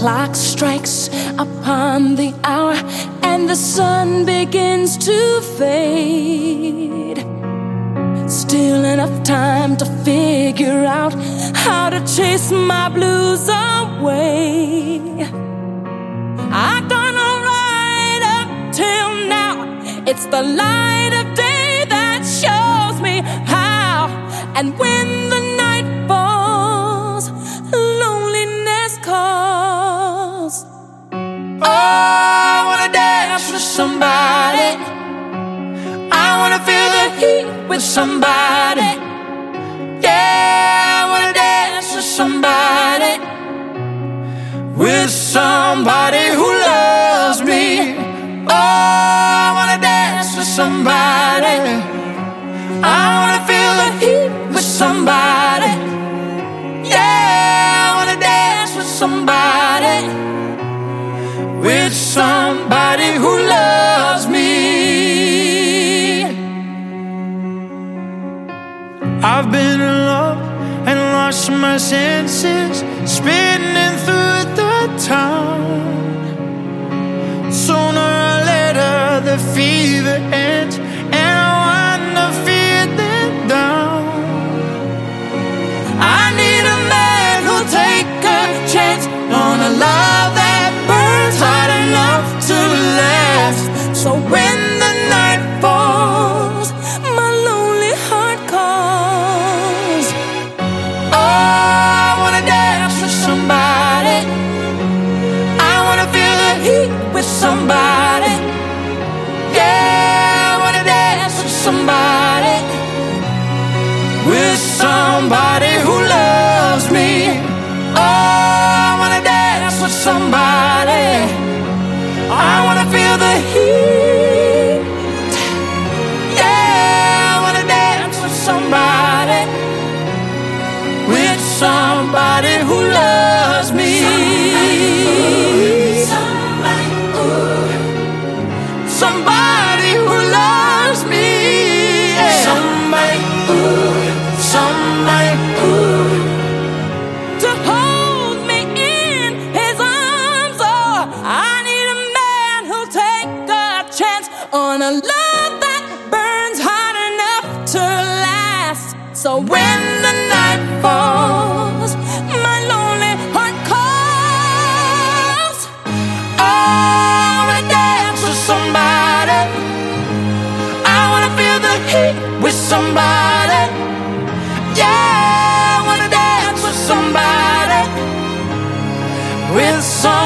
clock strikes upon the hour and the sun begins to fade, still enough time to figure out how to chase my blues away. I've done alright up till now. It's the light of day that shows me how. And when the night falls, loneliness calls. Oh, I wanna dance with somebody. I wanna feel the heat with somebody. Yeah, I wanna dance with somebody. With somebody who loves me. Oh, I wanna dance with somebody. I wanna feel the heat with somebody. Yeah, I wanna dance with somebody. With somebody who loves me. I've been in love and lost my senses, spinning through the town. Sooner or later the fever ends, and I wanna feel it down. I need a man who'll take a chance on a love that burns hot enough to last. So when the night falls, my lonely heart calls. Oh, I wanna dance with somebody. I wanna feel the heat with somebody. Yeah, I wanna dance with somebody. With somebody who loves me. Oh, I wanna dance with somebody. I wanna feel the heat. Yeah, I wanna dance with somebody. With somebody who loves me. Somebody, somebody who loves me. Somebody, somebody, To hold me in his arms. Oh, I need a man who'll take a chance on a love that burns hot enough to last. So when the night falls, my lonely heart calls. Oh, I wanna dance with somebody. I wanna feel the heat with somebody. Yeah, I wanna dance with somebody. With somebody.